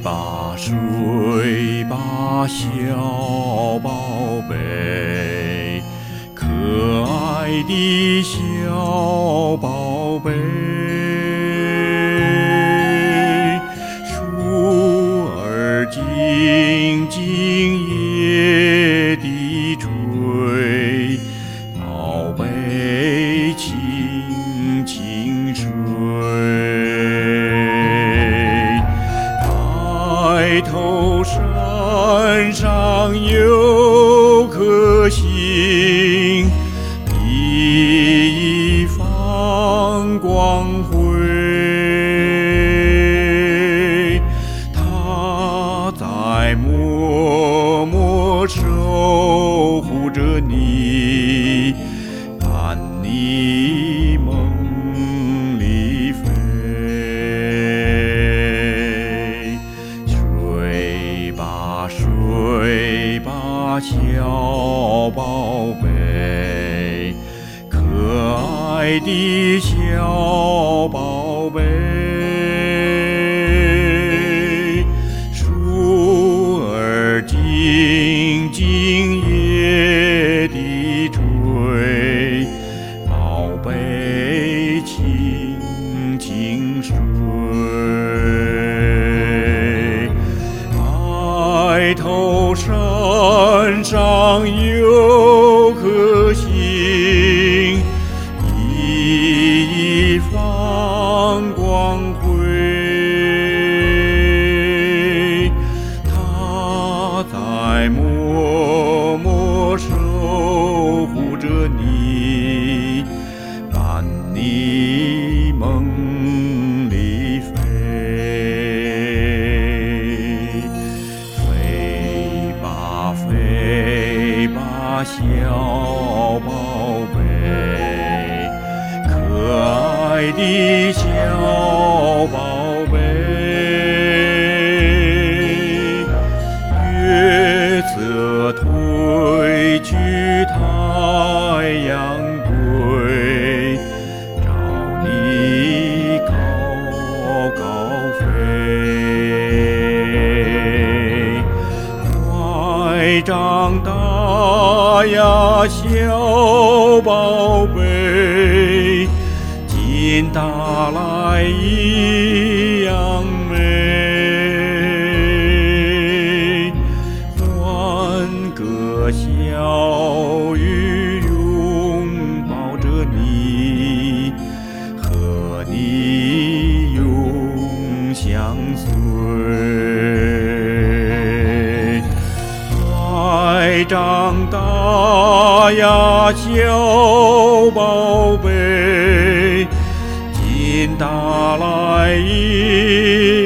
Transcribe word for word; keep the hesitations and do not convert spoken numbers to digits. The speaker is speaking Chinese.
吧，睡吧，小宝贝，可爱的小宝贝。树儿静静夜地吹，宝贝轻轻睡。抬头山上有颗星，熠熠放光辉。它在默默守护着你，伴你梦里飞。睡吧，睡吧，小宝贝，可爱的小宝贝。树儿静静夜地吹，宝贝轻轻睡。抬头山上有颗星，熠熠放光辉。它在默默守护着你，伴你梦里飞。飞吧，飞吧，小宝贝，可爱的小宝贝。月色褪去太阳归，照你高高飞。快长大呀，小宝贝，进大来一样美。换个小雨拥抱着你，和你永相随。快长大呀，小宝贝，进大来一